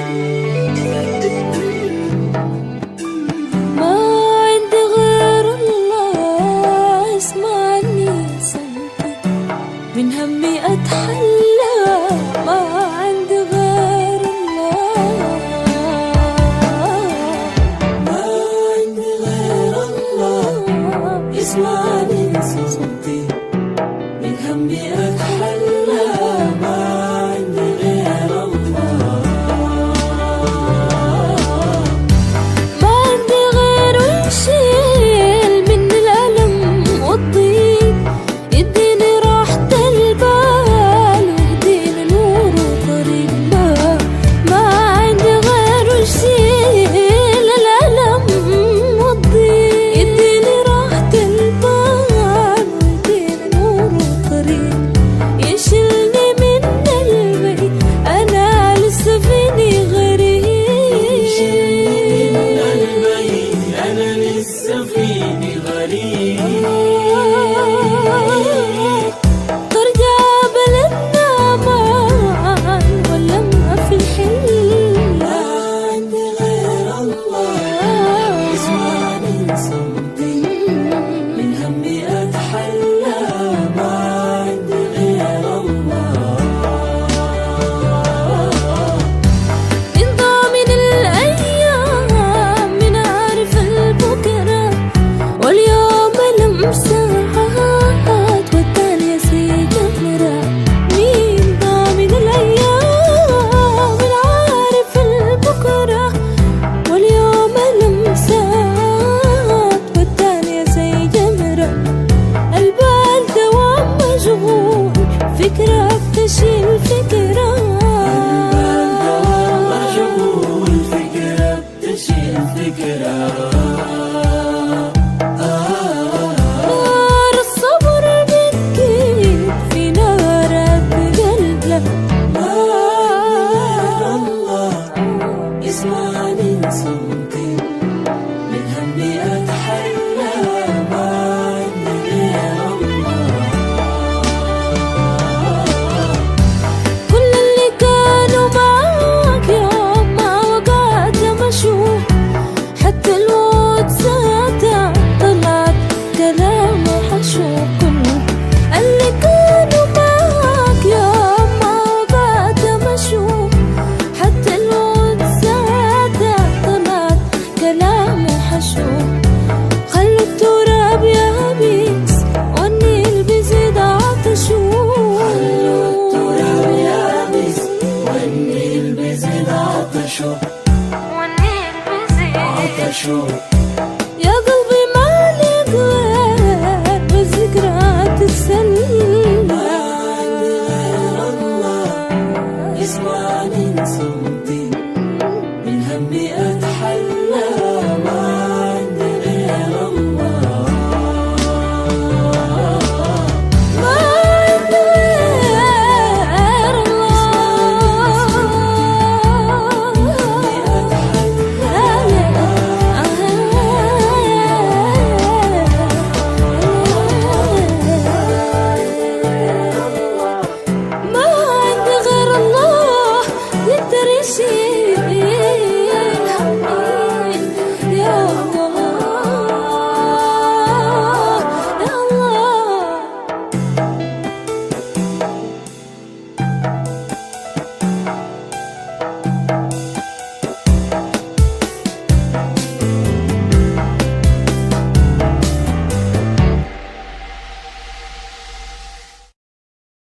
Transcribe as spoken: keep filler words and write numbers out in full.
من همي أتحلى، ما عندي غير الله، ما عندي غير الله يسمعني صوتي. من همي أتحلى، ما عندي غير الله، ما عندي غير يشيل من الألم والضيق، يديني راحة البال ويهديني نور وطريق. ما ما عندي غير يشيل الألم والضيق، يديني راحة البال ويهديني نور وطريق. يشيلني من قلبي أنا لسه فيني غريب، من قلبي أنا لسه فيني غريب. ترجع بلدنا معاً ولا ما في الحل. ما عندي غير الله يسمعني صوتي. من همي أتحلى، ما عندي غير الله. انضى من الأيام من عارف البكرة، واليوم لمسة والتالي سيجمرة. مين ضاع من الأيام من عارف البكرة، واليوم لمسات والتالي سيجمرة. البال دوام مشغول، فكرة بتشيل فكرة. البال دوام مشغول، فكرة بتشيل فكرة. نار الصبر بتكيد في نارك بقلبك. ما غير الله يسمعني صوتي. من همي أتحلى، ما عندي غير الله. كل اللي كانوا معاك يوم ما وقعت مشوا، حتى الموت ساعتها طلعت كلام وحشو. كل اللي كانوا معاك يوم ما وقعت مشوا، حتى الموت ساعتها طلعت كلام وحشو. خلوا التراب يابس والنيل بيزيد عطشو. خلوا التراب يابس والنيل بيزيد عطشو. والنيل بيزيد عطشو. يا قلبي مالك غير بالذكرى تتسلى. ما عندي غير الله يسمعني صوتي.